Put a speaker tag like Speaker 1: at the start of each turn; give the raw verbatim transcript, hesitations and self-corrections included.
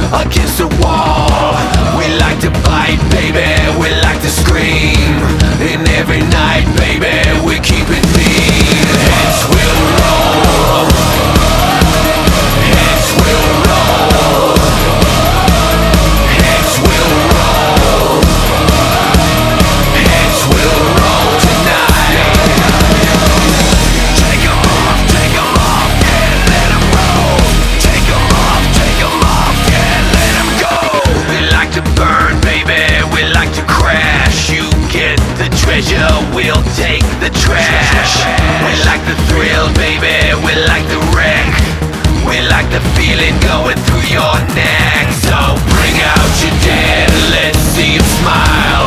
Speaker 1: against the wall. We like to bite, baby, we like to scream. And every night, baby, we keep it mean. Heads will roll, heads will roll, heads will roll, heads will roll tonight. Take 'em off, take 'em off, yeah, let 'em roll. Take 'em off, take 'em off, yeah, let 'em go. We like to burn, baby, we like to crash. You get the treasure, we'll take the trash. We like the thrill, baby, we like the wreck. We like the feeling going through your neck. So bring out your dead, let's see 'em smile.